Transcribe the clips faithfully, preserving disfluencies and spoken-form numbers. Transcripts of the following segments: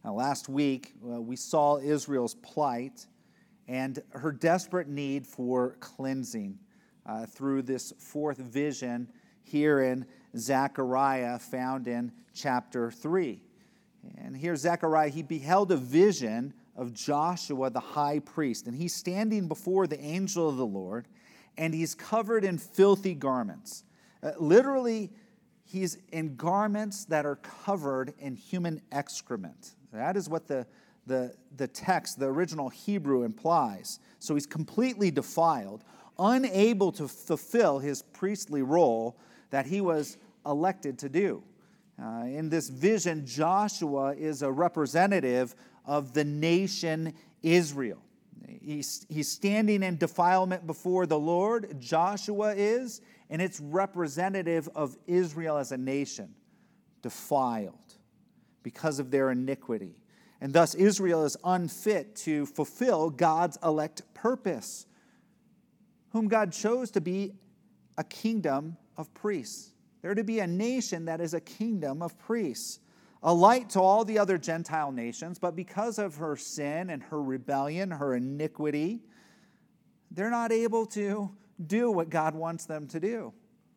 Now, last week, uh, we saw Israel's plight and her desperate need for cleansing uh, through this fourth vision here in Zechariah, found in chapter three. And here Zechariah, he beheld a vision of Joshua the high priest, and he's standing before the angel of the Lord, and he's covered in filthy garments. Uh, literally, he's in garments that are covered in human excrement. That is what the, the, the text, the original Hebrew, implies. So he's completely defiled, unable to fulfill his priestly role that he was elected to do. Uh, in this vision, Joshua is a representative of the nation Israel. He's, he's standing in defilement before the Lord, Joshua is, and it's representative of Israel as a nation, defiled because of their iniquity. And thus Israel is unfit to fulfill God's elect purpose, whom God chose to be a kingdom of priests. They're to be a nation that is a kingdom of priests, a light to all the other Gentile nations, but because of her sin and her rebellion, her iniquity, they're not able to do what God wants them to do.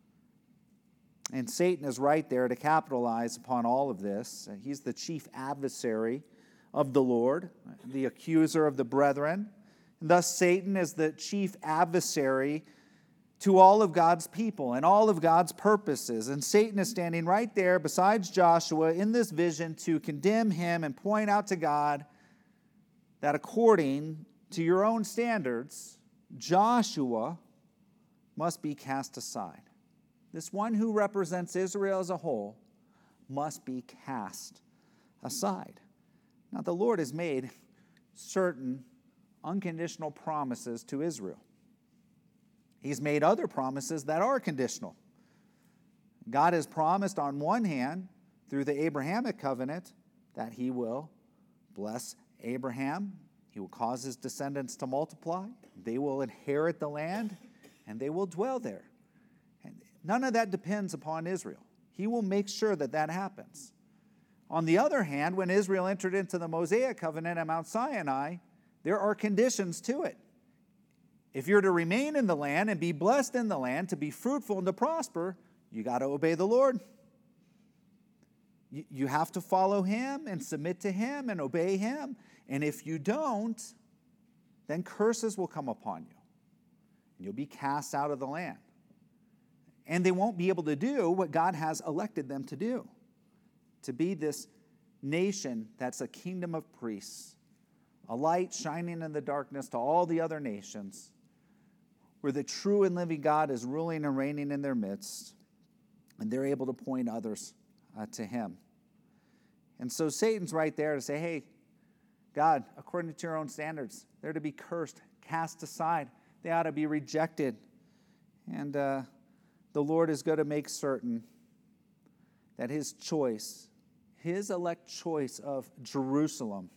And Satan is right there to capitalize upon all of this. He's the chief adversary of the Lord, the accuser of the brethren. And thus Satan is the chief adversary to all of God's people and all of God's purposes. And Satan is standing right there besides Joshua in this vision to condemn him and point out to God that according to your own standards, Joshua must be cast aside. This one who represents Israel as a whole must be cast aside. Now, the Lord has made certain unconditional promises to Israel. He's made other promises that are conditional. God has promised on one hand, through the Abrahamic covenant, that he will bless Abraham. He will cause his descendants to multiply. They will inherit the land, and they will dwell there. And none of that depends upon Israel. He will make sure that that happens. On the other hand, when Israel entered into the Mosaic covenant at Mount Sinai, there are conditions to it. If you're to remain in the land and be blessed in the land, to be fruitful and to prosper, you got to obey the Lord. You have to follow him and submit to him and obey him. And if you don't, then curses will come upon you. And you'll be cast out of the land. And they won't be able to do what God has elected them to do, to be this nation that's a kingdom of priests, a light shining in the darkness to all the other nations, where the true and living God is ruling and reigning in their midst, and they're able to point others uh, to him. And so Satan's right there to say, hey, God, according to your own standards, they're to be cursed, cast aside. They ought to be rejected. And uh, the Lord is going to make certain that his choice, his elect choice of Jerusalem,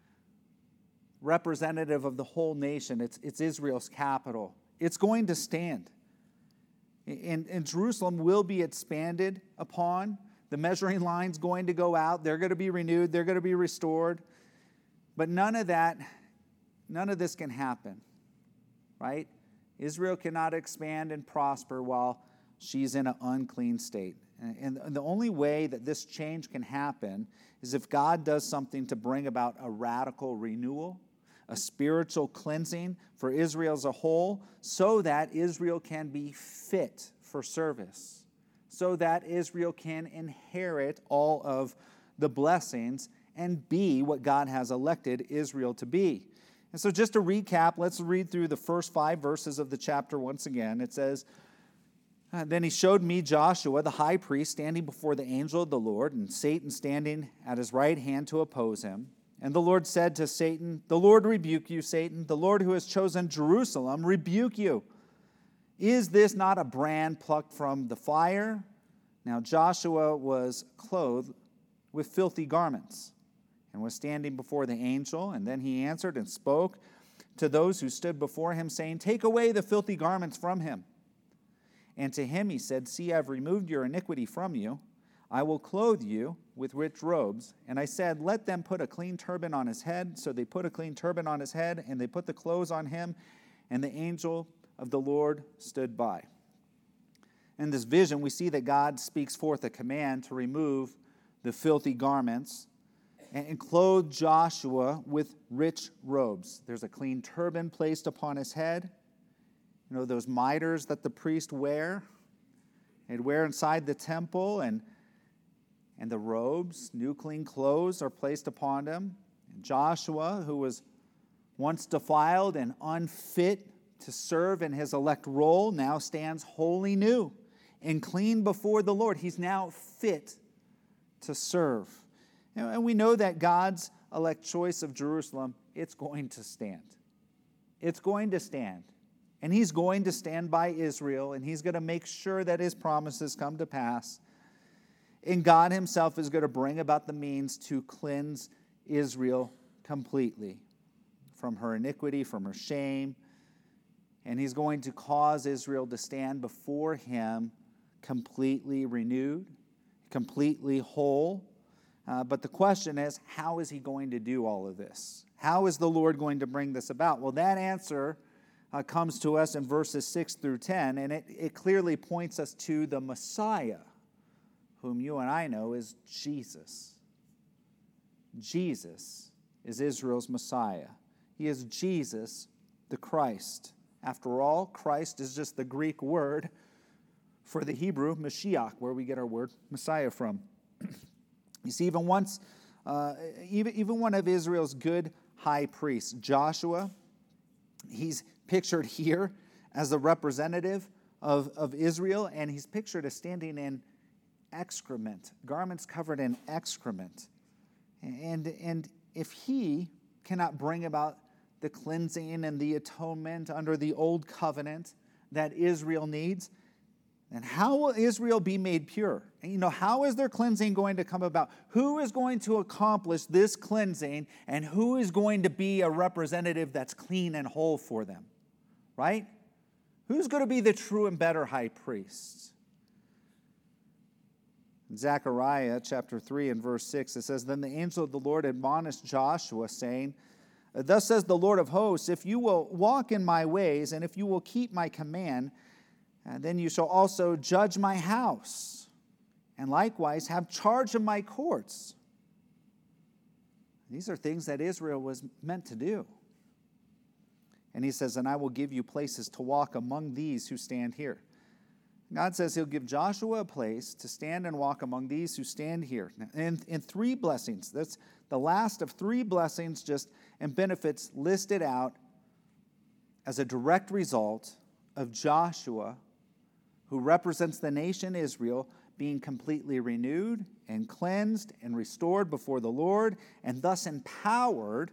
representative of the whole nation, it's, it's Israel's capital, it's going to stand. And, and Jerusalem will be expanded upon. The measuring line's going to go out. They're going to be renewed. They're going to be restored. But none of that, none of this can happen, right? Israel cannot expand and prosper while she's in an unclean state. And, and the only way that this change can happen is if God does something to bring about a radical renewal, a spiritual cleansing for Israel as a whole, so that Israel can be fit for service, so that Israel can inherit all of the blessings and be what God has elected Israel to be. And so just to recap, let's read through the first five verses of the chapter once again. It says, then he showed me Joshua, the high priest, standing before the angel of the Lord, and Satan standing at his right hand to oppose him. And the Lord said to Satan, the Lord rebuke you, Satan. The Lord who has chosen Jerusalem rebuke you. Is this not a brand plucked from the fire? Now Joshua was clothed with filthy garments and was standing before the angel. And then he answered and spoke to those who stood before him, saying, take away the filthy garments from him. And to him he said, see, I've removed your iniquity from you. I will clothe you with rich robes. And I said, let them put a clean turban on his head. So they put a clean turban on his head, and they put the clothes on him, and the angel of the Lord stood by. In this vision, we see that God speaks forth a command to remove the filthy garments and clothe Joshua with rich robes. There's a clean turban placed upon his head. You know, those mitres that the priest wear, they'd wear inside the temple, and, and the robes, new clean clothes, are placed upon him. And Joshua, who was once defiled and unfit to serve in his elect role, now stands wholly new and clean before the Lord. He's now fit to serve. And we know that God's elect choice of Jerusalem, it's going to stand. It's going to stand. And he's going to stand by Israel, and he's going to make sure that his promises come to pass. And God himself is going to bring about the means to cleanse Israel completely from her iniquity, from her shame. And he's going to cause Israel to stand before him completely renewed, completely whole. Uh, but the question is, how is he going to do all of this? How is the Lord going to bring this about? Well, that answer uh, comes to us in verses six through ten, and it, it clearly points us to the Messiah, whom you and I know is Jesus. Jesus is Israel's Messiah. He is Jesus, the Christ. After all, Christ is just the Greek word for the Hebrew Mashiach, where we get our word Messiah from. You see, even once, uh, even, even one of Israel's good high priests, Joshua, he's pictured here as the representative of, of Israel, and he's pictured as standing in excrement, garments covered in excrement. And, and if he cannot bring about the cleansing and the atonement under the old covenant that Israel needs, and how will Israel be made pure? And you know, how is their cleansing going to come about? Who is going to accomplish this cleansing, and who is going to be a representative that's clean and whole for them? Right? Who's going to be the true and better high priest? In Zechariah chapter three and verse six, it says, Then the angel of the Lord admonished Joshua, saying, Thus says the Lord of hosts, if you will walk in my ways, and if you will keep my command, and then you shall also judge my house, and likewise have charge of my courts. These are things that Israel was meant to do. And he says, and I will give you places to walk among these who stand here. God says he'll give Joshua a place to stand and walk among these who stand here. And in three blessings, that's the last of three blessings just and benefits listed out as a direct result of Joshua, who represents the nation Israel, being completely renewed and cleansed and restored before the Lord, and thus empowered,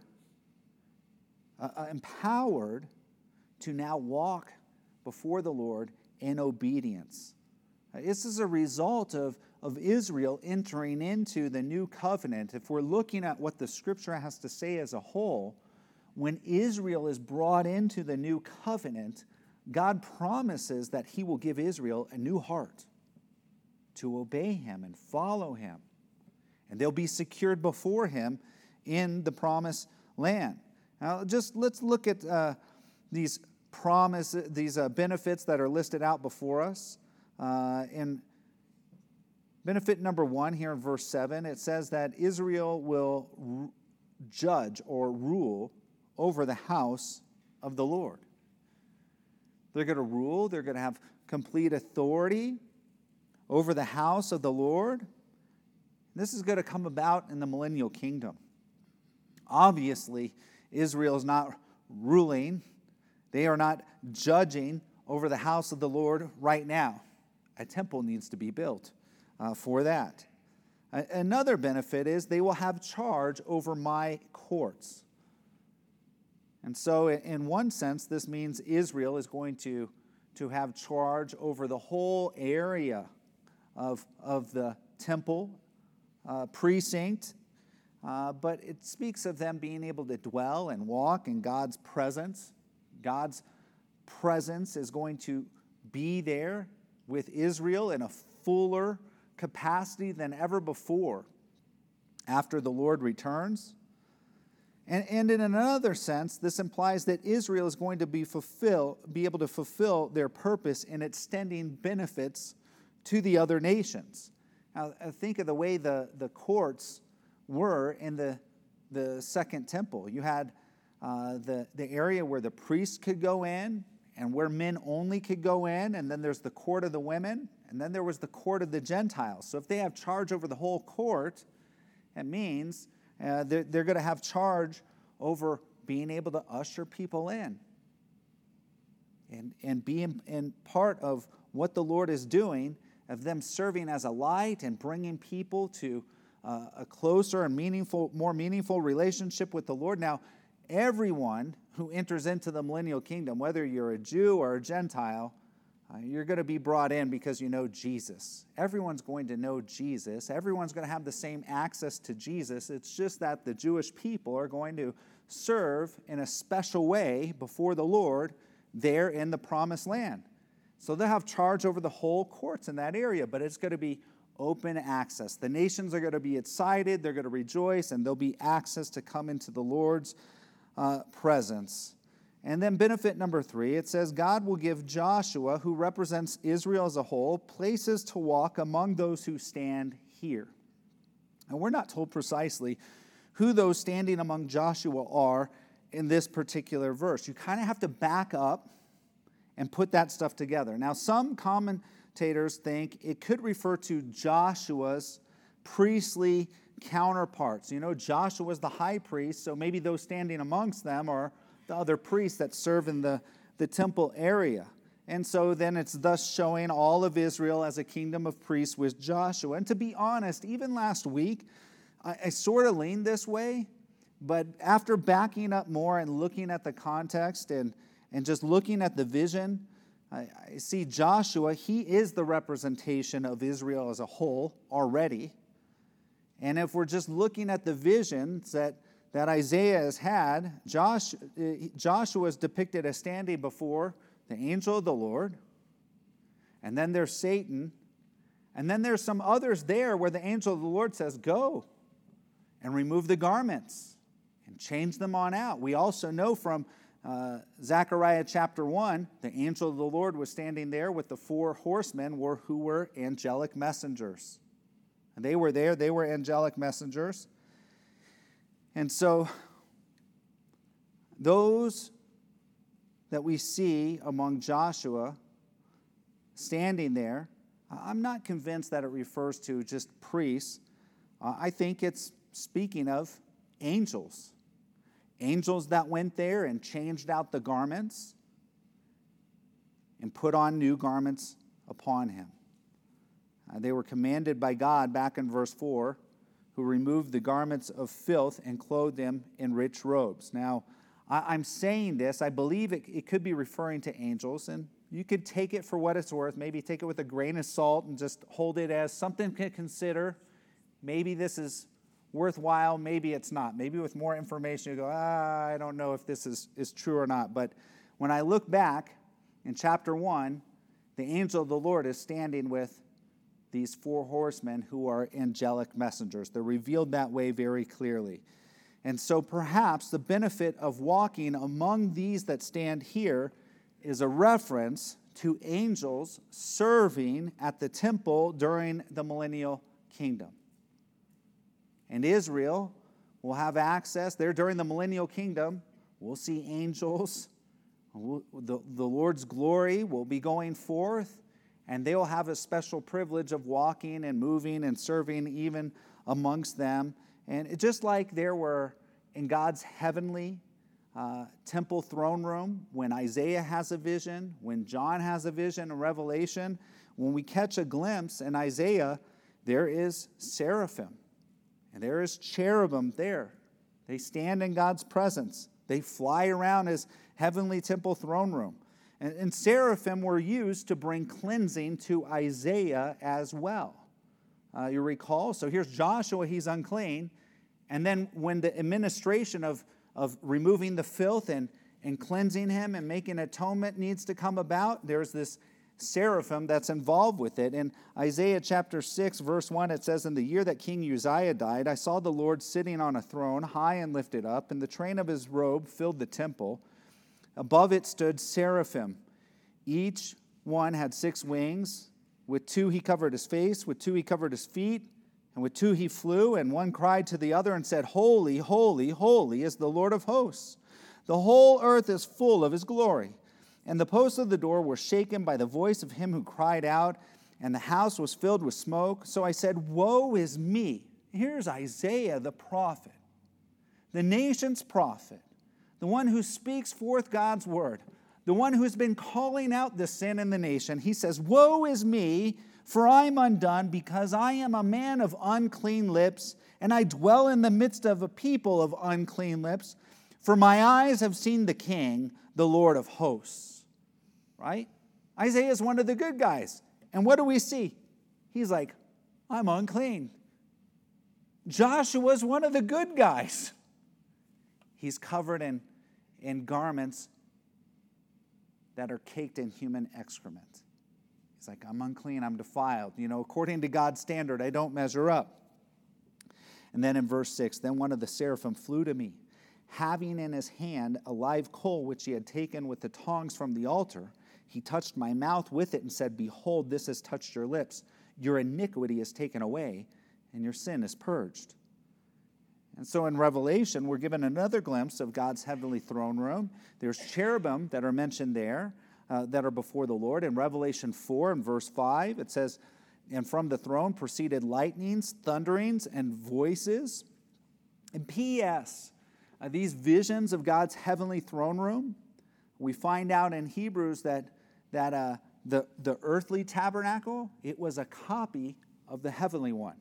uh, empowered to now walk before the Lord in obedience. This is a result of, of Israel entering into the new covenant. If we're looking at what the Scripture has to say as a whole, when Israel is brought into the new covenant, God promises that he will give Israel a new heart to obey him and follow him. And they'll be secured before him in the promised land. Now, just let's look at uh, these promise, these uh, benefits that are listed out before us. Uh, in benefit number one here in verse seven, it says that Israel will r- judge or rule over the house of the Lord. They're going to rule. They're going to have complete authority over the house of the Lord. This is going to come about in the millennial kingdom. Obviously, Israel is not ruling. They are not judging over the house of the Lord right now. A temple needs to be built uh, for that. A- another benefit is they will have charge over my courts. And so in one sense, this means Israel is going to, to have charge over the whole area of, of the temple uh, precinct. Uh, but it speaks of them being able to dwell and walk in God's presence. God's presence is going to be there with Israel in a fuller capacity than ever before after the Lord returns. And, and in another sense, this implies that Israel is going to be fulfill, be able to fulfill their purpose in extending benefits to the other nations. Now, think of the way the, the courts were in the, the Second Temple. You had uh, the, the area where the priests could go in and where men only could go in, and then there's the court of the women, and then there was the court of the Gentiles. So if they have charge over the whole court, it means uh, they're, they're going to have charge over being able to usher people in. And, and being in part of what the Lord is doing, of them serving as a light and bringing people to uh, a closer and meaningful, more meaningful relationship with the Lord. Now, everyone who enters into the millennial kingdom, whether you're a Jew or a Gentile, uh, you're going to be brought in because you know Jesus. Everyone's going to know Jesus. Everyone's going to have the same access to Jesus. It's just that the Jewish people are going to serve in a special way before the Lord there in the promised land. So they'll have charge over the whole courts in that area, but it's going to be open access. The nations are going to be excited, they're going to rejoice, and there'll be access to come into the Lord's uh, presence. And then benefit number three, it says, God will give Joshua, who represents Israel as a whole, places to walk among those who stand here. And we're not told precisely who those standing among Joshua are in this particular verse. You kind of have to back up and put that stuff together. Now, some commentators think it could refer to Joshua's priestly counterparts. You know, Joshua was the high priest, so maybe those standing amongst them are the other priests that serve in the, the temple area. And so then it's thus showing all of Israel as a kingdom of priests with Joshua. And to be honest, even last week, I, I sort of leaned this way, but after backing up more and looking at the context and And just looking at the vision, I, I see Joshua, he is the representation of Israel as a whole already. And if we're just looking at the visions that, that Isaiah has had, Josh, Joshua is depicted as standing before the angel of the Lord. And then there's Satan. And then there's some others there where the angel of the Lord says, go and remove the garments and change them on out. We also know from Uh, Zechariah chapter one, the angel of the Lord was standing there with the four horsemen were, who were angelic messengers. And they were there, they were angelic messengers. And so, those that we see among Joshua standing there, I'm not convinced that it refers to just priests. Uh, I think it's speaking of angels. Angels that went there and changed out the garments and put on new garments upon him. Uh, they were commanded by God back in verse four, who removed the garments of filth and clothed them in rich robes. Now, I, I'm saying this, I believe it, it could be referring to angels, and you could take it for what it's worth, maybe take it with a grain of salt and just hold it as something to consider. Maybe this is worthwhile, maybe it's not. Maybe with more information you go, ah, I don't know if this is, is true or not. But when I look back in chapter one, the angel of the Lord is standing with these four horsemen who are angelic messengers. They're revealed that way very clearly. And so perhaps the benefit of walking among these that stand here is a reference to angels serving at the temple during the millennial kingdom. And Israel will have access there during the millennial kingdom. We'll see angels. We'll, the, the Lord's glory will be going forth, and they will have a special privilege of walking and moving and serving even amongst them. And it, just like there were in God's heavenly uh, temple throne room, when Isaiah has a vision, when John has a vision in Revelation, when we catch a glimpse in Isaiah, there is seraphim. And there is cherubim there. They stand in God's presence. They fly around his heavenly temple throne room. And, and seraphim were used to bring cleansing to Isaiah as well. Uh, you recall? So here's Joshua, he's unclean. And then when the administration of, of removing the filth and, and cleansing him and making atonement needs to come about, there's this seraphim that's involved with it. In Isaiah chapter six, verse one, it says, "In the year that King Uzziah died, I saw the Lord sitting on a throne, high and lifted up, and the train of his robe filled the temple. Above it stood seraphim. Each one had six wings. With two he covered his face, with two he covered his feet, and with two he flew, and one cried to the other and said, 'Holy, holy, holy is the Lord of hosts. The whole earth is full of his glory.' And the posts of the door were shaken by the voice of him who cried out, and the house was filled with smoke. So I said, 'Woe is me.'" Here's Isaiah the prophet, the nation's prophet, the one who speaks forth God's word, the one who's been calling out the sin in the nation. He says, "Woe is me, for I am undone, because I am a man of unclean lips, and I dwell in the midst of a people of unclean lips. For my eyes have seen the King, the Lord of hosts." Right? Isaiah is one of the good guys. And what do we see? He's like, "I'm unclean." Joshua's one of the good guys. He's covered in, in garments that are caked in human excrement. He's like, "I'm unclean, I'm defiled. You know, according to God's standard, I don't measure up." And then in verse six, "Then one of the seraphim flew to me, having in his hand a live coal which he had taken with the tongs from the altar. He touched my mouth with it and said, 'Behold, this has touched your lips. Your iniquity is taken away, and your sin is purged.'" And so in Revelation, we're given another glimpse of God's heavenly throne room. There's cherubim that are mentioned there uh, that are before the Lord. In Revelation four and verse five, it says, "And from the throne proceeded lightnings, thunderings, and voices." And P S, uh, these visions of God's heavenly throne room, we find out in Hebrews that that uh, the, the earthly tabernacle, it was a copy of the heavenly one.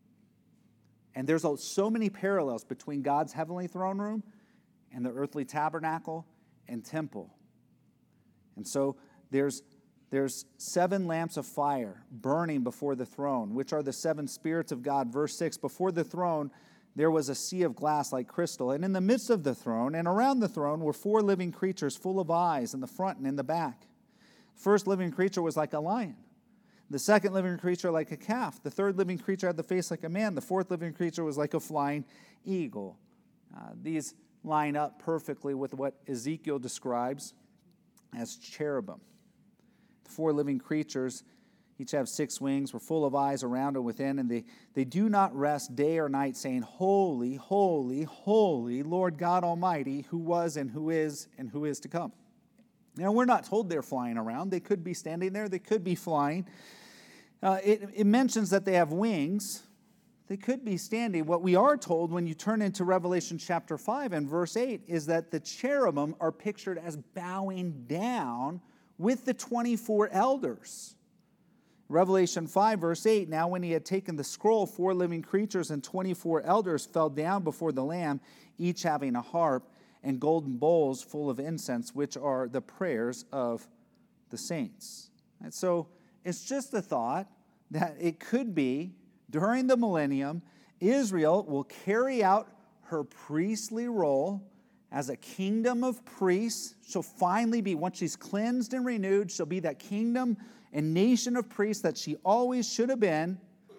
And there's so many parallels between God's heavenly throne room and the earthly tabernacle and temple. And so there's, there's seven lamps of fire burning before the throne, which are the seven spirits of God. Verse six, "Before the throne there was a sea of glass like crystal, and in the midst of the throne and around the throne were four living creatures full of eyes in the front and in the back. The first living creature was like a lion. The second living creature like a calf. The third living creature had the face like a man. The fourth living creature was like a flying eagle." Uh, these line up perfectly with what Ezekiel describes as cherubim. The four living creatures each have six wings, were full of eyes around and within, and they, they do not rest day or night, saying, "Holy, holy, holy, Lord God Almighty, who was and who is and who is to come." Now, we're not told they're flying around. They could be standing there. They could be flying. Uh, it, it mentions that they have wings. They could be standing. What we are told when you turn into Revelation chapter five and verse eight is that the cherubim are pictured as bowing down with the twenty-four elders. Revelation five, verse eight, "Now when he had taken the scroll, four living creatures and twenty-four elders fell down before the Lamb, each having a harp and golden bowls full of incense, which are the prayers of the saints." And so it's just a thought that it could be during the millennium, Israel will carry out her priestly role as a kingdom of priests. She'll finally be, once she's cleansed and renewed, she'll be that kingdom and nation of priests that she always should have been,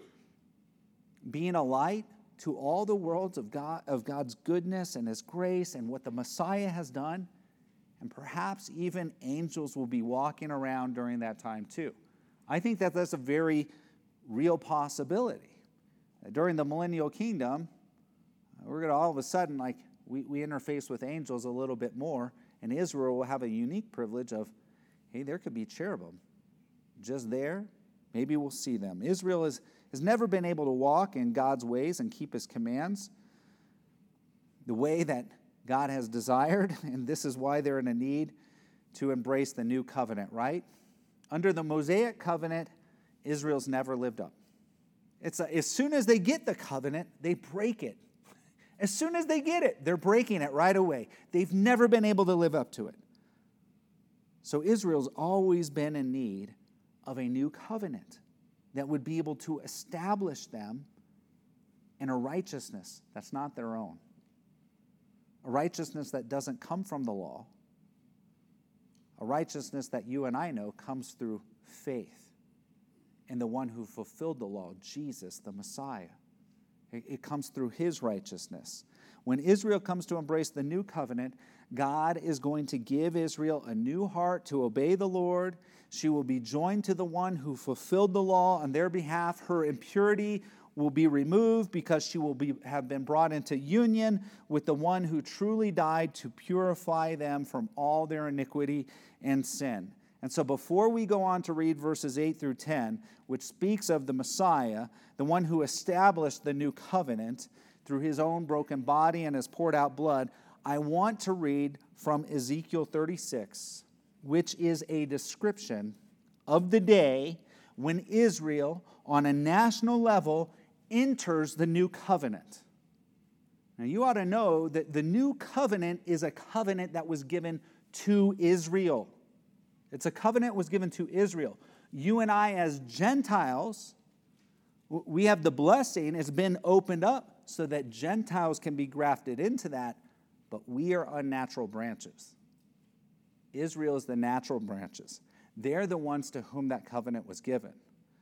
being a light to all the worlds of God, of God's goodness and His grace and what the Messiah has done. And perhaps even angels will be walking around during that time too. I think that that's a very real possibility. During the millennial kingdom, we're going to all of a sudden, like, we, we interface with angels a little bit more, and Israel will have a unique privilege of, hey, there could be cherubim just there. Maybe we'll see them. Israel is, has never been able to walk in God's ways and keep His commands the way that God has desired, and this is why they're in a need to embrace the new covenant, right? Under the Mosaic covenant, Israel's never lived up. It's a, as soon as they get the covenant, they break it. As soon as they get it, they're breaking it right away. They've never been able to live up to it. So Israel's always been in need of a new covenant that would be able to establish them in a righteousness that's not their own. A righteousness that doesn't come from the law. A righteousness that you and I know comes through faith in the one who fulfilled the law, Jesus, the Messiah. It, it comes through his righteousness. When Israel comes to embrace the new covenant, God is going to give Israel a new heart to obey the Lord. She will be joined to the one who fulfilled the law on their behalf. Her impurity will be removed because she will be, have been brought into union with the one who truly died to purify them from all their iniquity and sin. And so before we go on to read verses eight through ten, which speaks of the Messiah, the one who established the new covenant through his own broken body and his poured out blood, I want to read from Ezekiel thirty-six, which is a description of the day when Israel, on a national level, enters the new covenant. Now, you ought to know that the new covenant is a covenant that was given to Israel. It's a covenant that was given to Israel. You and I, as Gentiles, we have the blessing. It's been opened up so that Gentiles can be grafted into that, but we are unnatural branches. Israel is the natural branches. They're the ones to whom that covenant was given.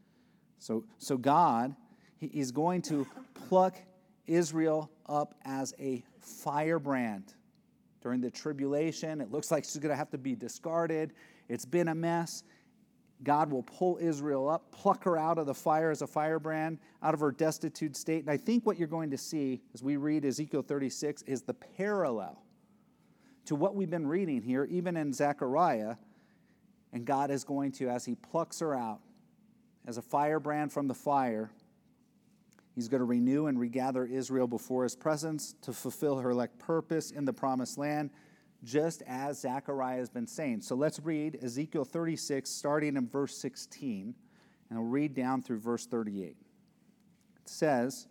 So, so God, he is going to pluck Israel up as a firebrand during the tribulation. It looks like she's going to have to be discarded. It's been a mess. God will pull Israel up, pluck her out of the fire as a firebrand, out of her destitute state. And I think what you're going to see as we read Ezekiel thirty-six is the parallel to what we've been reading here, even in Zechariah. And God is going to, as he plucks her out as a firebrand from the fire, he's going to renew and regather Israel before his presence to fulfill her elect purpose in the promised land, just as Zechariah has been saying. So let's read Ezekiel thirty-six, starting in verse sixteen, and I'll read down through verse thirty-eight. It says,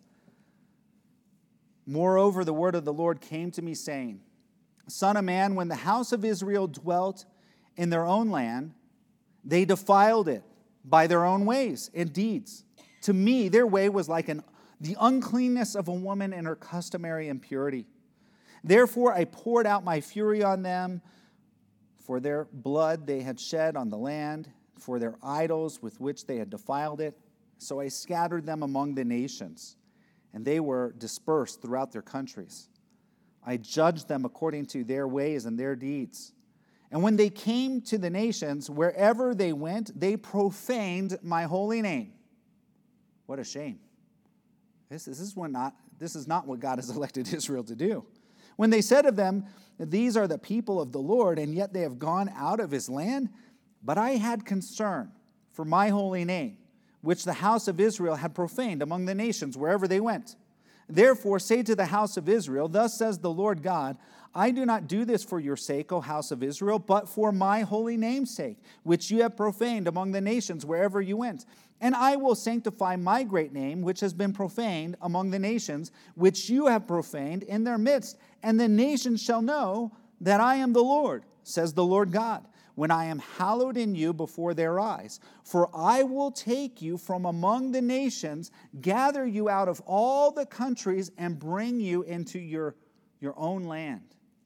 "Moreover, the word of the Lord came to me, saying, Son of man, when the house of Israel dwelt in their own land, they defiled it by their own ways and deeds. To me, their way was like an, the uncleanness of a woman in her customary impurity. Therefore, I poured out my fury on them for their blood they had shed on the land, for their idols with which they had defiled it. So I scattered them among the nations, and they were dispersed throughout their countries. I judged them according to their ways and their deeds. And when they came to the nations, wherever they went, they profaned my holy name." What a shame. This, this, is what not, this is not what God has elected Israel to do. "When they said of them, These are the people of the Lord, and yet they have gone out of his land. But I had concern for my holy name, which the house of Israel had profaned among the nations wherever they went. Therefore say to the house of Israel, Thus says the Lord God, I do not do this for your sake, O house of Israel, but for my holy name's sake, which you have profaned among the nations wherever you went. And I will sanctify my great name, which has been profaned among the nations, which you have profaned in their midst. And the nations shall know that I am the Lord, says the Lord God, when I am hallowed in you before their eyes. For I will take you from among the nations, gather you out of all the countries, and bring you into your, your own land.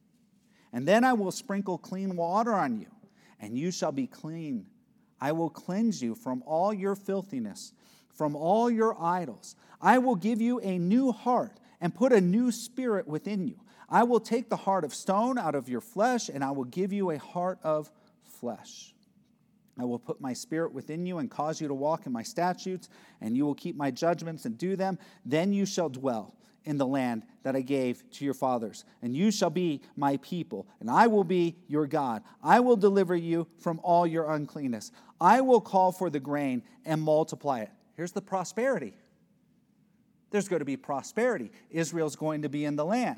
And then I will sprinkle clean water on you, and you shall be clean. I will cleanse you from all your filthiness, from all your idols. I will give you a new heart and put a new spirit within you. I will take the heart of stone out of your flesh, and I will give you a heart of flesh. I will put my spirit within you and cause you to walk in my statutes, and you will keep my judgments and do them. Then you shall dwell in the land that I gave to your fathers, and you shall be my people, and I will be your God. I will deliver you from all your uncleanness. I will call for the grain and multiply it. Here's the prosperity. There's going to be prosperity. Israel's going to be in the land.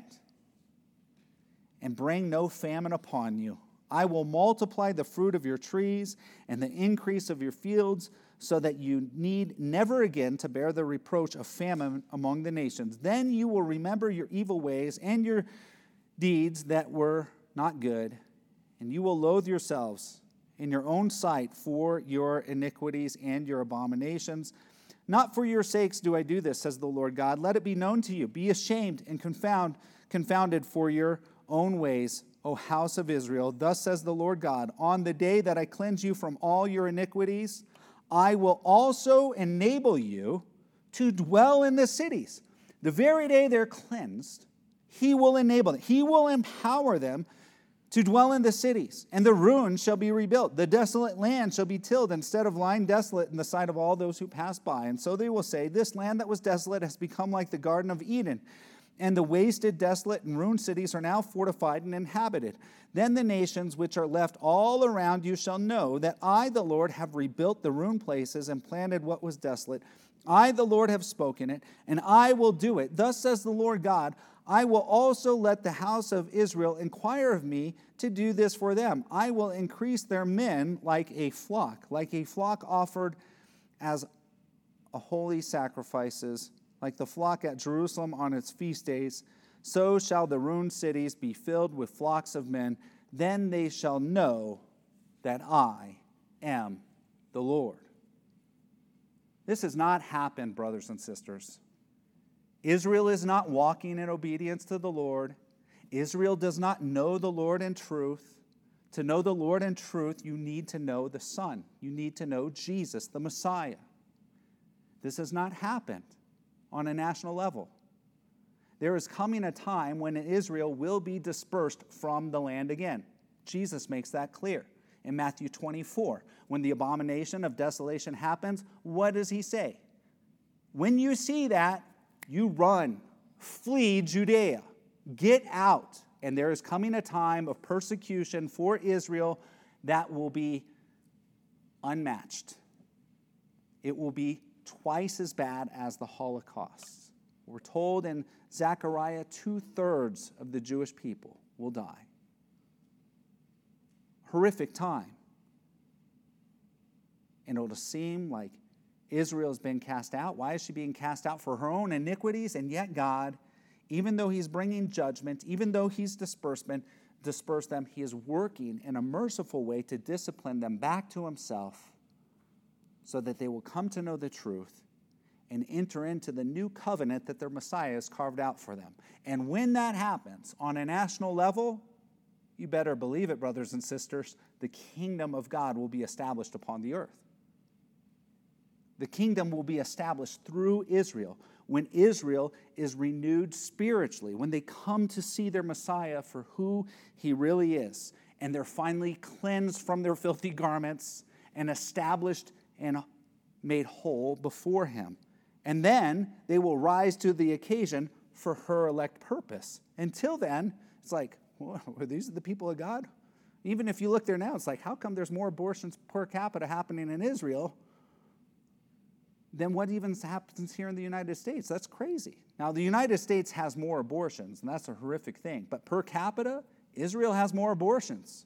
And bring no famine upon you. I will multiply the fruit of your trees and the increase of your fields, so that you need never again to bear the reproach of famine among the nations. Then you will remember your evil ways and your deeds that were not good, and you will loathe yourselves in your own sight for your iniquities and your abominations. Not for your sakes do I do this, says the Lord God. Let it be known to you. Be ashamed and confound, confounded for your own ways, O house of Israel. Thus says the Lord God, on the day that I cleanse you from all your iniquities, I will also enable you to dwell in the cities. The very day they're cleansed, he will enable them. He will empower them to dwell in the cities, and the ruins shall be rebuilt. The desolate land shall be tilled instead of lying desolate in the sight of all those who pass by. And so they will say, this land that was desolate has become like the Garden of Eden, and the wasted, desolate, and ruined cities are now fortified and inhabited. Then the nations which are left all around you shall know that I, the Lord, have rebuilt the ruined places and planted what was desolate. I, the Lord, have spoken it, and I will do it. Thus says the Lord God, I will also let the house of Israel inquire of me to do this for them. I will increase their men like a flock, like a flock offered as a holy sacrifices, like the flock at Jerusalem on its feast days. So shall the ruined cities be filled with flocks of men. Then they shall know that I am the Lord. This has not happened, brothers and sisters. Israel is not walking in obedience to the Lord. Israel does not know the Lord in truth. To know the Lord in truth, you need to know the Son. You need to know Jesus, the Messiah. This has not happened on a national level. There is coming a time when Israel will be dispersed from the land again. Jesus makes that clear in Matthew twenty-four. When the abomination of desolation happens, what does he say? When you see that, you run, flee Judea, get out. And there is coming a time of persecution for Israel that will be unmatched. It will be twice as bad as the Holocaust. We're told in Zechariah, two-thirds of the Jewish people will die. Horrific time. And it'll seem like Israel's been cast out. Why is she being cast out? For her own iniquities. And yet God, even though he's bringing judgment, even though he's disbursement, dispersed them, he is working in a merciful way to discipline them back to himself so that they will come to know the truth and enter into the new covenant that their Messiah has carved out for them. And when that happens on a national level, you better believe it, brothers and sisters, the kingdom of God will be established upon the earth. The kingdom will be established through Israel when Israel is renewed spiritually, when they come to see their Messiah for who he really is, and they're finally cleansed from their filthy garments and established and made whole before him. And then they will rise to the occasion for her elect purpose. Until then, it's like, well, these are the people of God? Even if you look there now, it's like, how come there's more abortions per capita happening in Israel than what even happens here in the United States? That's crazy. Now, the United States has more abortions, and that's a horrific thing. But per capita, Israel has more abortions.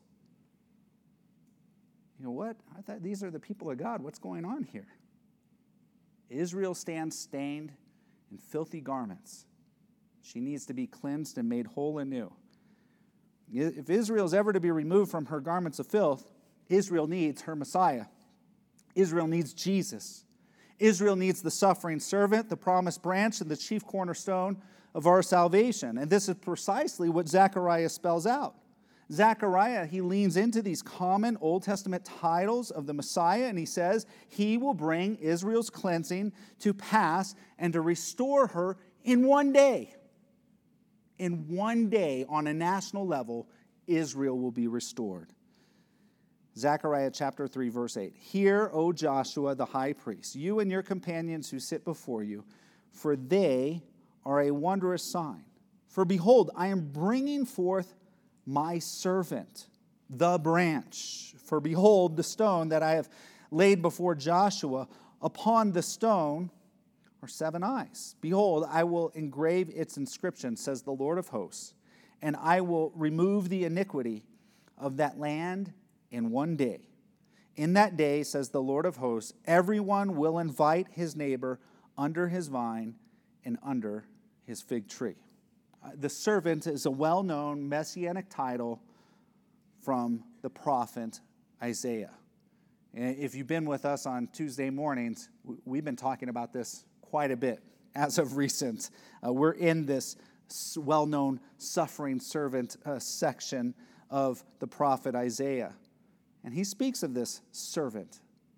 You know what? I thought these are the people of God. What's going on here? Israel stands stained in filthy garments. She needs to be cleansed and made whole anew. If Israel is ever to be removed from her garments of filth, Israel needs her Messiah. Israel needs Jesus. Israel needs the suffering servant, the promised branch, and the chief cornerstone of our salvation. And this is precisely what Zechariah spells out. Zechariah, he leans into these common Old Testament titles of the Messiah, and he says he will bring Israel's cleansing to pass and to restore her in one day. In one day, on a national level, Israel will be restored. Zechariah chapter three, verse eight. Hear, O Joshua the high priest, you and your companions who sit before you, for they are a wondrous sign. For behold, I am bringing forth my servant, the branch. For behold, the stone that I have laid before Joshua, upon the stone are seven eyes. Behold, I will engrave its inscription, says the Lord of hosts, and I will remove the iniquity of that land in one day. In that day, says the Lord of hosts, everyone will invite his neighbor under his vine and under his fig tree. Uh, the servant is a well-known messianic title from the prophet Isaiah. And if you've been with us on Tuesday mornings, we've been talking about this quite a bit as of recent. Uh, we're in this well-known suffering servant uh, section of the prophet Isaiah. And he speaks of this servant.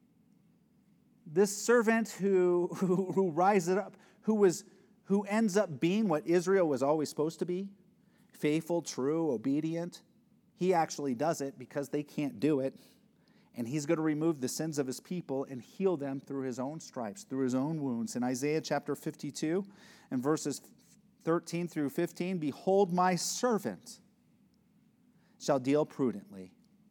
This servant who, who, who rises up, who, was, who ends up being what Israel was always supposed to be, faithful, true, obedient. He actually does it because they can't do it. And he's going to remove the sins of his people and heal them through his own stripes, through his own wounds. In Isaiah chapter fifty-two and verses thirteen through fifteen, behold, my servant shall deal prudently.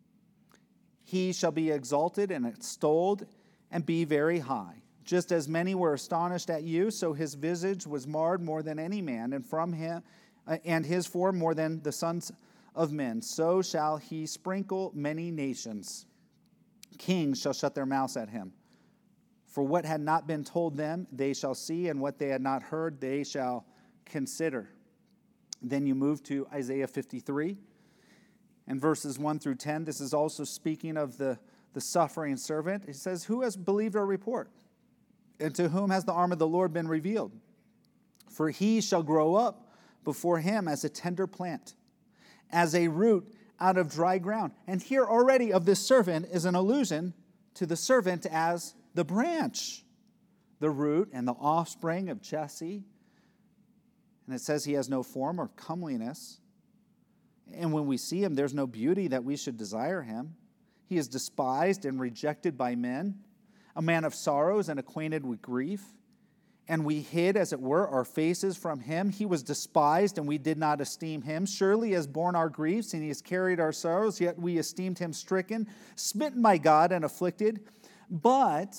He shall be exalted and extolled and be very high. Just as many were astonished at you, so his visage was marred more than any man, and from him uh, and his form more than the sons of men. So shall he sprinkle many nations. Kings shall shut their mouths at him. For what had not been told them, they shall see, and what they had not heard, they shall consider. Then you move to Isaiah fifty-three, and verses one through ten. This is also speaking of the, the suffering servant. He says, who has believed our report? And to whom has the arm of the Lord been revealed? For he shall grow up before him as a tender plant, as a root out of dry ground. And here already of this servant is an allusion to the servant as the branch, the root and the offspring of Jesse. And it says he has no form or comeliness. And when we see him, there's no beauty that we should desire him. He is despised and rejected by men, a man of sorrows and acquainted with grief. And we hid, as it were, our faces from him. He was despised, and we did not esteem him. Surely he has borne our griefs, and he has carried our sorrows, yet we esteemed him stricken, smitten by God, and afflicted. But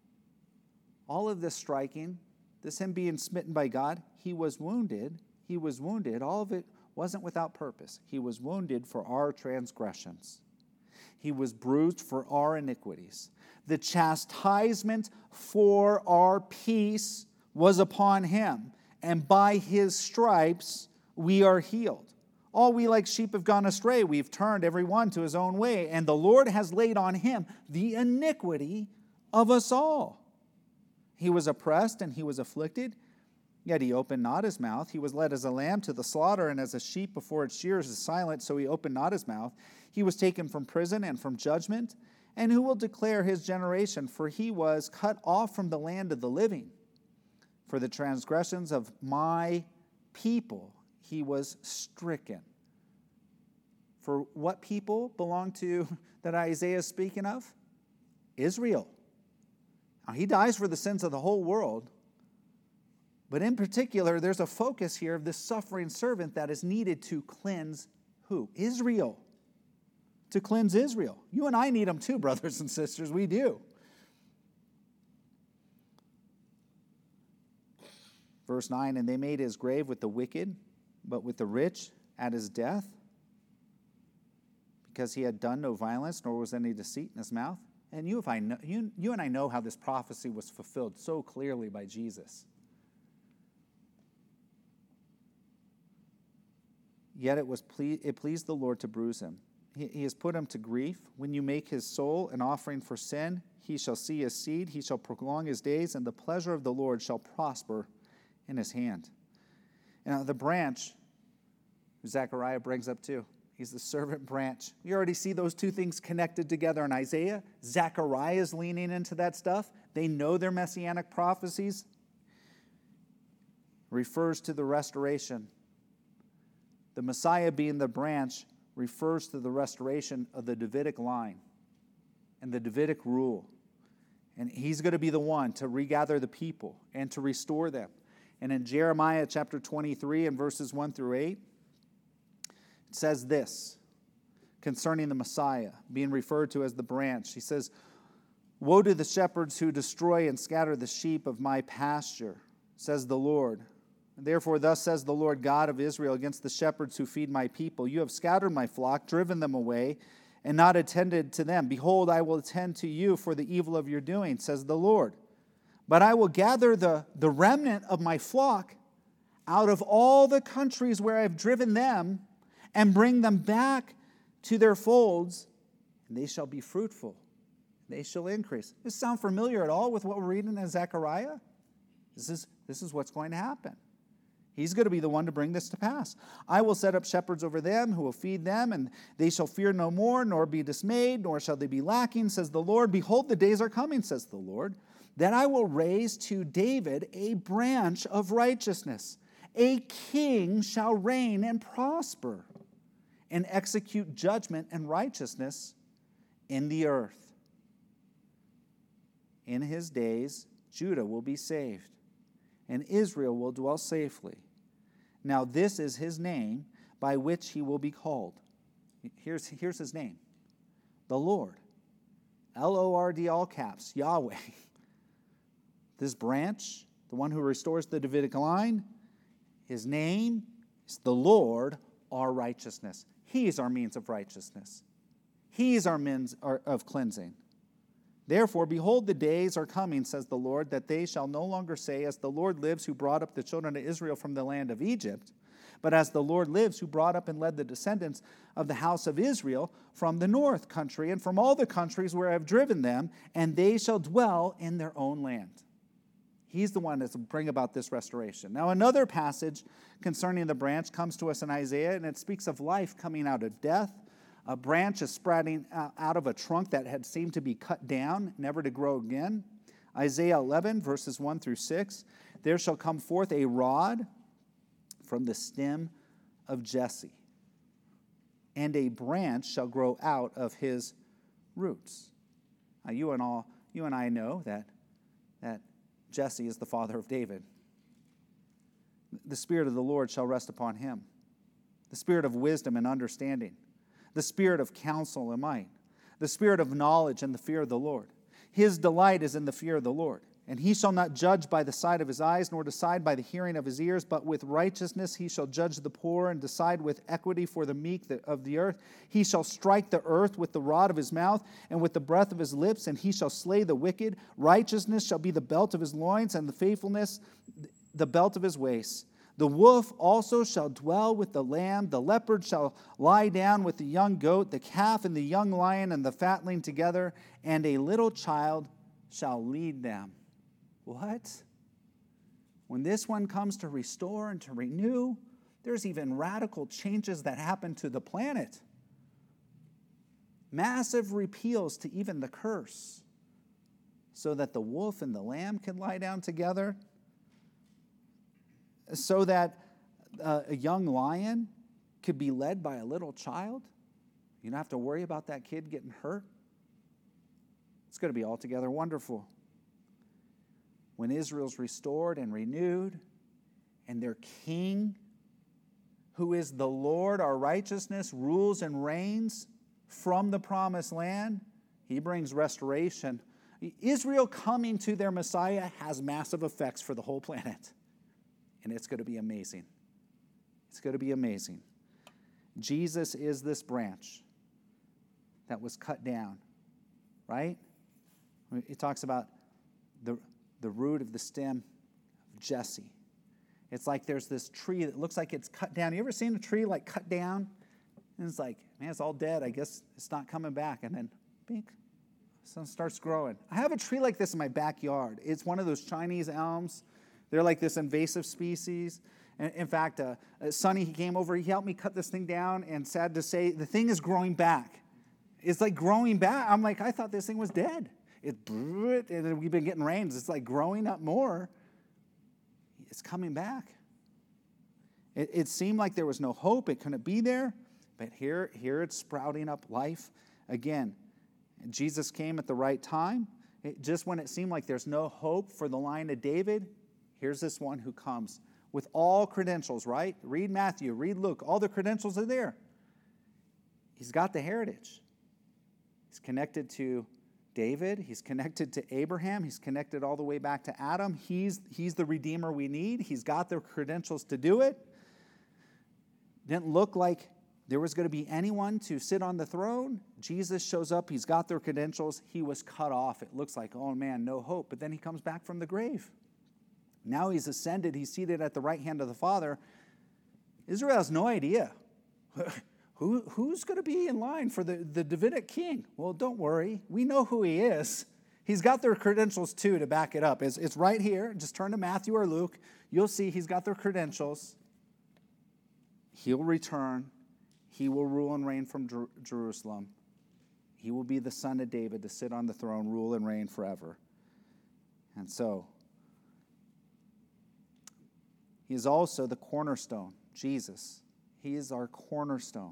all of this striking, this him being smitten by God, he was wounded. He was wounded. All of it wasn't without purpose. He was wounded for our transgressions. He was bruised for our iniquities. The chastisement for our peace was upon him, and by his stripes we are healed. All we like sheep have gone astray. We've turned every one to his own way, and the Lord has laid on him the iniquity of us all. He was oppressed and he was afflicted, yet he opened not his mouth. He was led as a lamb to the slaughter, and as a sheep before its shears is silent, so he opened not his mouth. He was taken from prison and from judgment. And who will declare his generation? For he was cut off from the land of the living. For the transgressions of my people he was stricken. For what people belong to that Isaiah is speaking of? Israel. Now, he dies for the sins of the whole world. But in particular, there's a focus here of this suffering servant that is needed to cleanse who? Israel. To cleanse Israel. You and I need them too, brothers and sisters. We do. Verse nine, and they made his grave with the wicked, but with the rich at his death, because he had done no violence, nor was any deceit in his mouth. And you, if I know, you, you and I know how this prophecy was fulfilled so clearly by Jesus. Yet it was ple- it pleased the Lord to bruise him. He, he has put him to grief. When you make his soul an offering for sin, he shall see his seed, he shall prolong his days, and the pleasure of the Lord shall prosper in his hand. And the branch, Zechariah brings up too. He's the servant branch. You already see those two things connected together in Isaiah. Zechariah is leaning into that stuff. They know their messianic prophecies. Refers to the restoration. The Messiah being the branch refers to the restoration of the Davidic line and the Davidic rule. And he's going to be the one to regather the people and to restore them. And in Jeremiah chapter twenty-three and verses one through eight, it says this concerning the Messiah being referred to as the branch. He says, woe to the shepherds who destroy and scatter the sheep of my pasture, says the Lord. Therefore, thus says the Lord God of Israel against the shepherds who feed my people. You have scattered my flock, driven them away, and not attended to them. Behold, I will attend to you for the evil of your doing, says the Lord. But I will gather the, the remnant of my flock out of all the countries where I have driven them and bring them back to their folds, and they shall be fruitful. They shall increase. Does this sound familiar at all with what we're reading in Zechariah? This is, this is what's going to happen. He's going to be the one to bring this to pass. I will set up shepherds over them who will feed them, and they shall fear no more, nor be dismayed, nor shall they be lacking, says the Lord. Behold, the days are coming, says the Lord, that I will raise to David a branch of righteousness. A king shall reign and prosper and execute judgment and righteousness in the earth. In his days, Judah will be saved, and Israel will dwell safely. Now this is his name by which he will be called. Here's, here's his name. The Lord. L O R D, all caps, Yahweh. This branch, the one who restores the Davidic line, his name is the Lord, our righteousness. He is our means of righteousness. He is our means of cleansing. Therefore, behold, the days are coming, says the Lord, that they shall no longer say, as the Lord lives who brought up the children of Israel from the land of Egypt, but as the Lord lives who brought up and led the descendants of the house of Israel from the north country and from all the countries where I have driven them, and they shall dwell in their own land. He's the one that's bring about this restoration. Now, another passage concerning the branch comes to us in Isaiah, and it speaks of life coming out of death. A branch is sprouting out of a trunk that had seemed to be cut down, never to grow again. Isaiah eleven, verses one through six. There shall come forth a rod from the stem of Jesse, and a branch shall grow out of his roots. Now, you and all, you and I know that, that Jesse is the father of David. The Spirit of the Lord shall rest upon him, the Spirit of wisdom and understanding, the Spirit of counsel and might, the Spirit of knowledge and the fear of the Lord. His delight is in the fear of the Lord. And he shall not judge by the sight of his eyes, nor decide by the hearing of his ears, but with righteousness he shall judge the poor, and decide with equity for the meek of the earth. He shall strike the earth with the rod of his mouth, and with the breath of his lips, and he shall slay the wicked. Righteousness shall be the belt of his loins, and the faithfulness the belt of his waist. The wolf also shall dwell with the lamb. The leopard shall lie down with the young goat, the calf and the young lion and the fatling together, and a little child shall lead them. What? When this one comes to restore and to renew, there's even radical changes that happen to the planet. Massive repeals to even the curse, so that the wolf and the lamb can lie down together, so that uh, a young lion could be led by a little child. You don't have to worry about that kid getting hurt. It's going to be altogether wonderful. When Israel's restored and renewed, and their king, who is the Lord, our righteousness, rules and reigns from the promised land, he brings restoration. Israel coming to their Messiah has massive effects for the whole planet. And it's going to be amazing. It's going to be amazing. Jesus is this branch that was cut down, right? It talks about the, the root of the stem of Jesse. It's like there's this tree that looks like it's cut down. You ever seen a tree like cut down? And it's like, man, it's all dead. I guess it's not coming back. And then, bink, something starts growing. I have a tree like this in my backyard. It's one of those Chinese elms. They're like this invasive species. In fact, uh, Sonny, he came over, he helped me cut this thing down, and sad to say, the thing is growing back. It's like growing back. I'm like, I thought this thing was dead. It, and we've been getting rains. It's like growing up more. It's coming back. It, it seemed like there was no hope. It couldn't be there. But here, here it's sprouting up life again. And Jesus came at the right time. It, just when it seemed like there's no hope for the line of David, here's this one who comes with all credentials, right? Read Matthew, read Luke. All the credentials are there. He's got the heritage. He's connected to David. He's connected to Abraham. He's connected all the way back to Adam. He's, he's the Redeemer we need. He's got the credentials to do it. Didn't look like there was going to be anyone to sit on the throne. Jesus shows up. He's got their credentials. He was cut off. It looks like, oh man, no hope. But then he comes back from the grave. Now he's ascended. He's seated at the right hand of the Father. Israel has no idea. Who, who's going to be in line for the, the Davidic king? Well, don't worry. We know who he is. he's got their credentials too to back it up. It's, it's right here. Just turn to Matthew or Luke. You'll see he's got their credentials. He'll return. He will rule and reign from Jer- Jerusalem. He will be the son of David to sit on the throne, rule and reign forever. And so, he is also the cornerstone, Jesus. He is our cornerstone.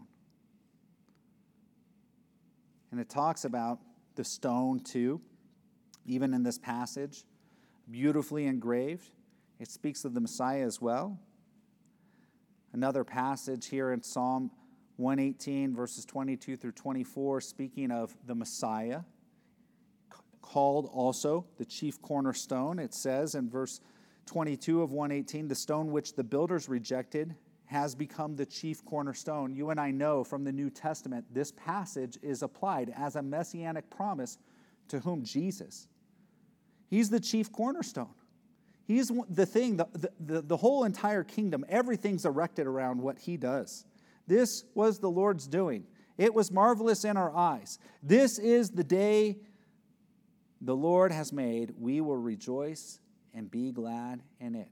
And it talks about the stone too, even in this passage, beautifully engraved. It speaks of the Messiah as well. Another passage here in Psalm one eighteen, verses twenty-two through twenty-four, speaking of the Messiah, called also the chief cornerstone. It says in verse twenty-two of one eighteen, the stone which the builders rejected has become the chief cornerstone. You and I know from the New Testament, this passage is applied as a messianic promise to whom? Jesus. He's the chief cornerstone. He's the thing, the, the, the whole entire kingdom, everything's erected around what he does. This was the Lord's doing. It was marvelous in our eyes. This is the day the Lord has made. We will rejoice and be glad in it.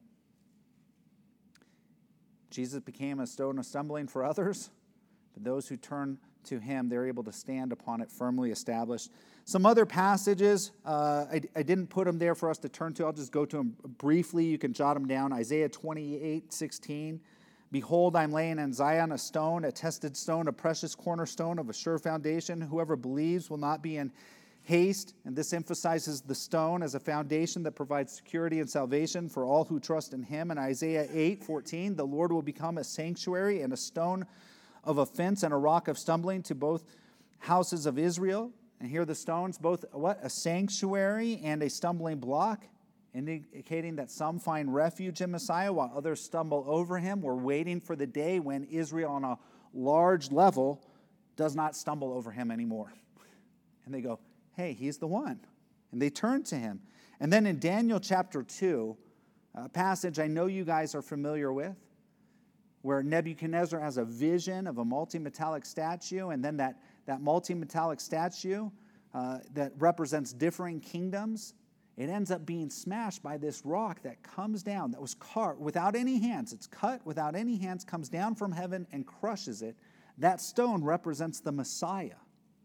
Jesus became a stone of stumbling for others, but those who turn to him, they're able to stand upon it firmly established. Some other passages, uh, I, I didn't put them there for us to turn to. I'll just go to them briefly. You can jot them down. Isaiah twenty-eight sixteen. Behold, I'm laying in Zion a stone, a tested stone, a precious cornerstone of a sure foundation. Whoever believes will not be in haste. And this emphasizes the stone as a foundation that provides security and salvation for all who trust in him. In Isaiah eight fourteen, the Lord will become a sanctuary and a stone of offense and a rock of stumbling to both houses of Israel. And here the stones, both what? A sanctuary and a stumbling block, indicating that some find refuge in Messiah while others stumble over him. We're waiting for the day when Israel on a large level does not stumble over him anymore. And they go, hey, he's the one. And they turn to him. And then in Daniel chapter two, a passage I know you guys are familiar with, where Nebuchadnezzar has a vision of a multi-metallic statue, and then that, that multi-metallic statue uh, that represents differing kingdoms, it ends up being smashed by this rock that comes down, that was cut without any hands. It's cut without any hands, comes down from heaven and crushes it. That stone represents the Messiah,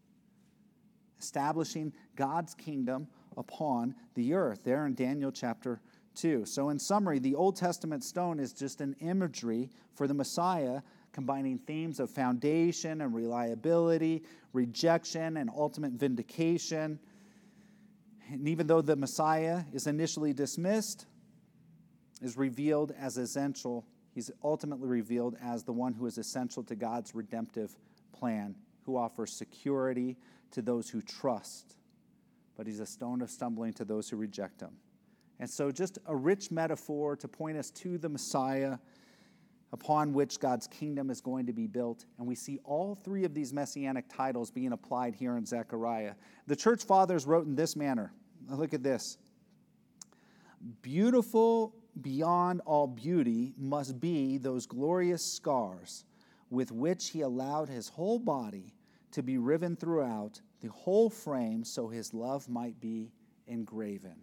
establishing God's kingdom upon the earth, there in Daniel chapter two. So in summary, the Old Testament stone is just an imagery for the Messiah, combining themes of foundation and reliability, rejection and ultimate vindication. And even though the Messiah is initially dismissed, is revealed as essential, he's ultimately revealed as the one who is essential to God's redemptive plan, who offers security to those who trust, but he's a stone of stumbling to those who reject him. And so just a rich metaphor to point us to the Messiah upon which God's kingdom is going to be built. And we see all three of these messianic titles being applied here in Zechariah. The church fathers wrote in this manner. Look at this. Beautiful beyond all beauty must be those glorious scars with which he allowed his whole body to be riven throughout the whole frame so his love might be engraven.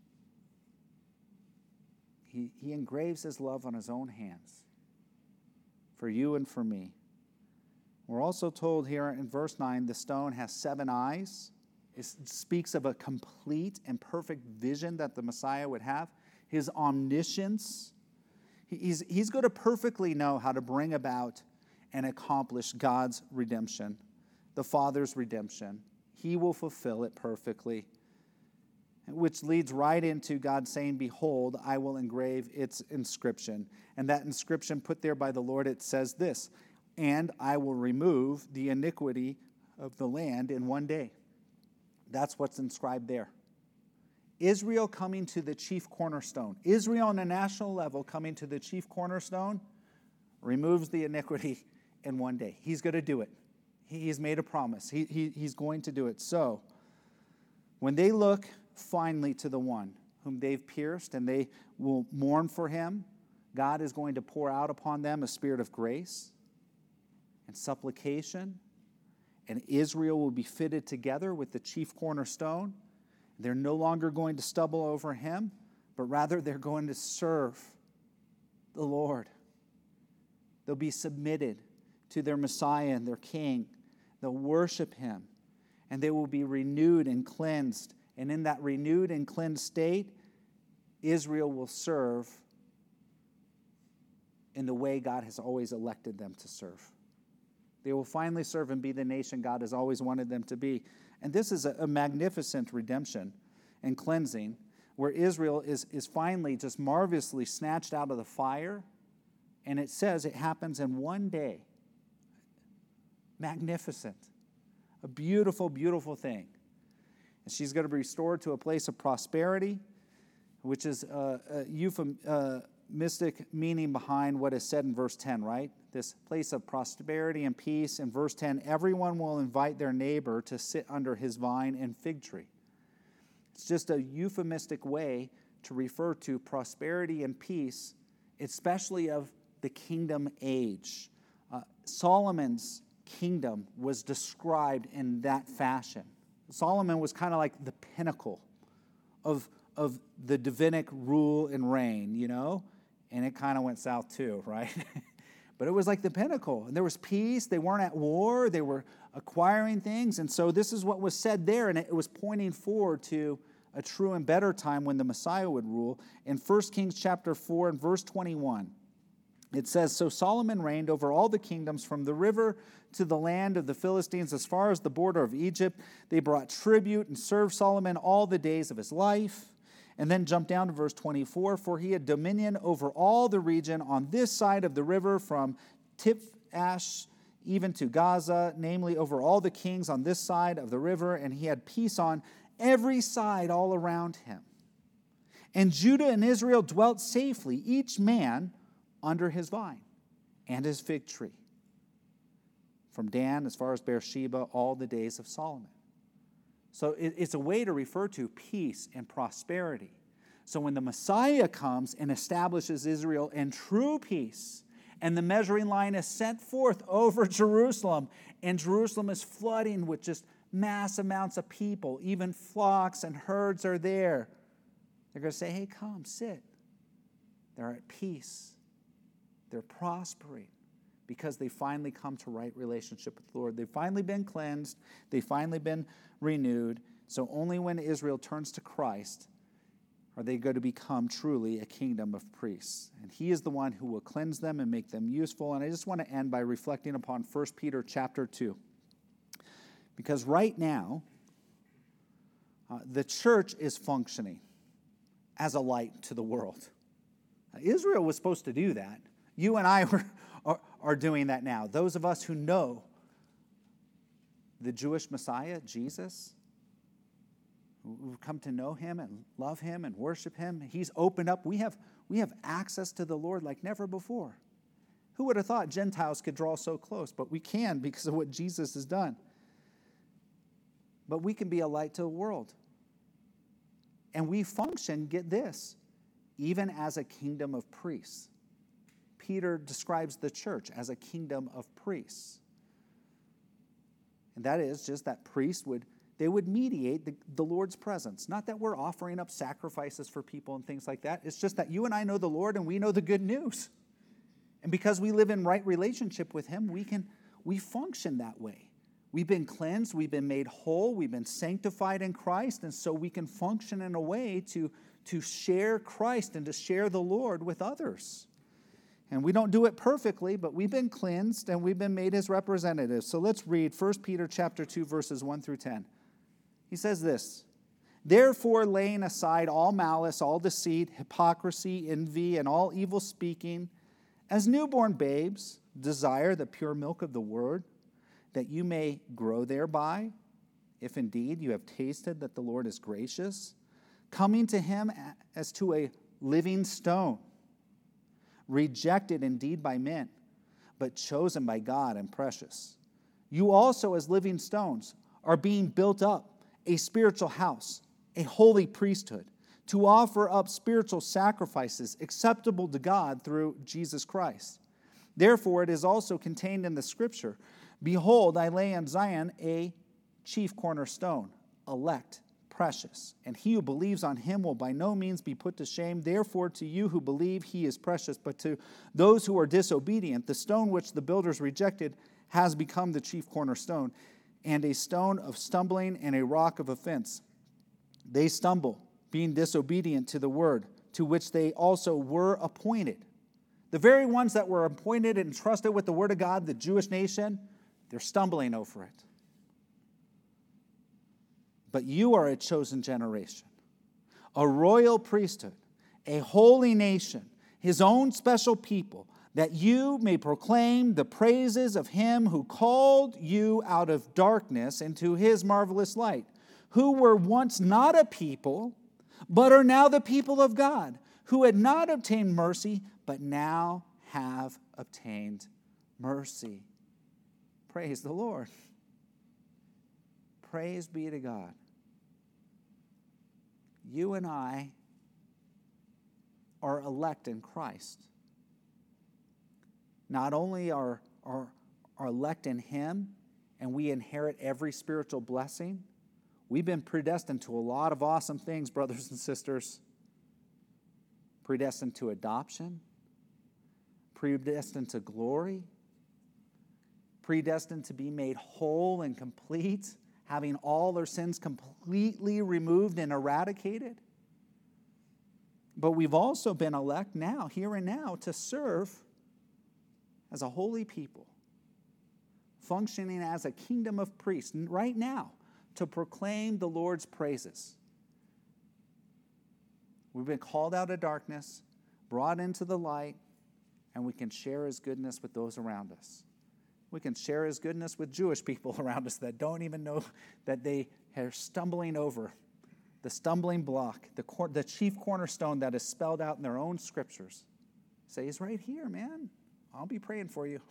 He, he engraves his love on his own hands for you and for me. We're also told here in verse nine, the stone has seven eyes. It speaks of a complete and perfect vision that the Messiah would have. His omniscience. He's, he's going to perfectly know how to bring about and accomplish God's redemption, the Father's redemption. He will fulfill it perfectly, which leads right into God saying, behold, I will engrave its inscription. And that inscription put there by the Lord, it says this, and I will remove the iniquity of the land in one day. That's what's inscribed there. Israel coming to the chief cornerstone. Israel on a national level coming to the chief cornerstone removes the iniquity in one day. He's going to do it. He's made a promise. He, he, he's going to do it. So, when they look finally to the one whom they've pierced and they will mourn for him, God is going to pour out upon them a spirit of grace and supplication, and Israel will be fitted together with the chief cornerstone, They're no longer going to stumble over him, but rather they're going to serve the Lord. They'll be submitted to their Messiah and their King. They'll worship him, and they will be renewed and cleansed. And in that renewed and cleansed state, Israel will serve in the way God has always elected them to serve. They will finally serve and be the nation God has always wanted them to be. And this is a, a magnificent redemption and cleansing where Israel is, is finally just marvelously snatched out of the fire. And it says it happens in one day. Magnificent. A beautiful, beautiful thing. And she's going to be restored to a place of prosperity, which is a, a euphemistic meaning behind what is said in verse ten, right? This place of prosperity and peace. In verse ten, everyone will invite their neighbor to sit under his vine and fig tree. It's just a euphemistic way to refer to prosperity and peace, especially of the kingdom age. Uh, Solomon's kingdom was described in that fashion. Solomon was kind of like the pinnacle of, of the Davidic rule and reign, you know? And it kind of went south too, right? But it was like the pinnacle. And there was peace. They weren't at war. They were acquiring things. And so this is what was said there, and it was pointing forward to a true and better time when the Messiah would rule. In First Kings chapter four and verse twenty-one, it says, "So Solomon reigned over all the kingdoms from the river to the land of the Philistines as far as the border of Egypt. They brought tribute and served Solomon all the days of his life." And then jump down to verse twenty-four. "For he had dominion over all the region on this side of the river from Tiphash even to Gaza, namely over all the kings on this side of the river, and he had peace on every side all around him. And Judah and Israel dwelt safely, each man under his vine and his fig tree, from Dan as far as Beersheba, all the days of Solomon." So it's a way to refer to peace and prosperity. So when the Messiah comes and establishes Israel in true peace, and the measuring line is set forth over Jerusalem, and Jerusalem is flooding with just mass amounts of people, even flocks and herds are there, they're going to say, "Hey, come, sit." They're at peace. They're prospering because they finally come to right relationship with the Lord. They've finally been cleansed. They've finally been renewed. So only when Israel turns to Christ are they going to become truly a kingdom of priests. And he is the one who will cleanse them and make them useful. And I just want to end by reflecting upon First Peter chapter two. Because right now, uh, the church is functioning as a light to the world. Now, Israel was supposed to do that. You and I were, are, are doing that now. Those of us who know the Jewish Messiah, Jesus, who've come to know him and love him and worship him, he's opened up. We have, we have access to the Lord like never before. Who would have thought Gentiles could draw so close? But we can because of what Jesus has done. But we can be a light to the world. And we function, get this, even as a kingdom of priests. Peter describes the church as a kingdom of priests. And that is just that priests would, they would mediate the, the Lord's presence. Not that we're offering up sacrifices for people and things like that. It's just that you and I know the Lord and we know the good news. And because we live in right relationship with him, we can we function that way. We've been cleansed, we've been made whole, we've been sanctified in Christ, and so we can function in a way to, to share Christ and to share the Lord with others. And we don't do it perfectly, but we've been cleansed and we've been made his representatives. So let's read First Peter chapter two, verses one through ten. He says this, "Therefore, laying aside all malice, all deceit, hypocrisy, envy, and all evil speaking, as newborn babes, desire the pure milk of the word, that you may grow thereby, if indeed you have tasted that the Lord is gracious, coming to him as to a living stone, rejected indeed by men, but chosen by God and precious. You also, as living stones, are being built up a spiritual house, a holy priesthood, to offer up spiritual sacrifices acceptable to God through Jesus Christ. Therefore, it is also contained in the scripture, 'Behold, I lay in Zion a chief cornerstone, elect, precious, and he who believes on him will by no means be put to shame. Therefore, to you who believe, he is precious, but to those who are disobedient, the stone which the builders rejected has become the chief cornerstone, and a stone of stumbling and a rock of offense. They stumble, being disobedient to the word, to which they also were appointed. The very ones that were appointed and entrusted with the word of God, the Jewish nation, they're stumbling over it. But you are a chosen generation, a royal priesthood, a holy nation, his own special people, that you may proclaim the praises of him who called you out of darkness into his marvelous light, who were once not a people, but are now the people of God, who had not obtained mercy, but now have obtained mercy. Praise the Lord. Praise be to God. You and I are elect in Christ. Not only are, are, are elect in him and we inherit every spiritual blessing, we've been predestined to a lot of awesome things, brothers and sisters. Predestined to adoption, predestined to glory, predestined to be made whole and complete, having all their sins completely removed and eradicated. But we've also been elect now, here and now, to serve as a holy people, functioning as a kingdom of priests right now to proclaim the Lord's praises. We've been called out of darkness, brought into the light, and we can share his goodness with those around us. We can share his goodness with Jewish people around us that don't even know that they are stumbling over the stumbling block, the, cor- the chief cornerstone that is spelled out in their own scriptures. Say, he's right here, man. I'll be praying for you.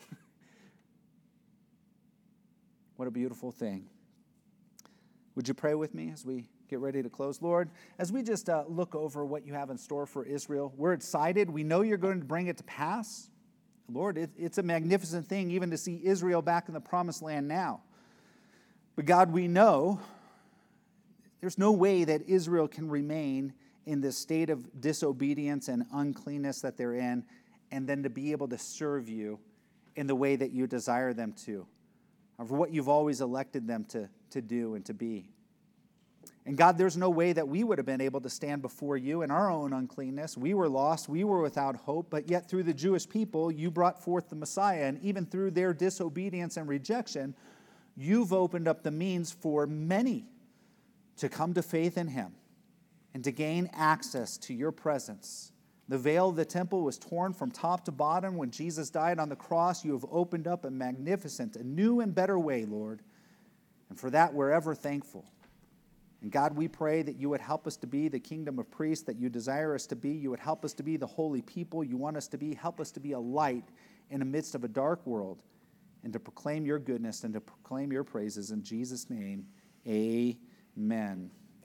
What a beautiful thing. Would you pray with me as we get ready to close? Lord, as we just uh, look over what you have in store for Israel, we're excited. We know you're going to bring it to pass. Lord, it, it's a magnificent thing even to see Israel back in the promised land now. But God, we know there's no way that Israel can remain in this state of disobedience and uncleanness that they're in, and then to be able to serve you in the way that you desire them to, of what you've always elected them to, to do and to be. And God, there's no way that we would have been able to stand before you in our own uncleanness. We were lost, we were without hope, but yet through the Jewish people, you brought forth the Messiah, and even through their disobedience and rejection, you've opened up the means for many to come to faith in him and to gain access to your presence. The veil of the temple was torn from top to bottom when Jesus died on the cross. You have opened up a magnificent, a new and better way, Lord. And for that, we're ever thankful. And God, we pray that you would help us to be the kingdom of priests that you desire us to be. You would help us to be the holy people you want us to be. Help us to be a light in the midst of a dark world and to proclaim your goodness and to proclaim your praises. In Jesus' name, amen.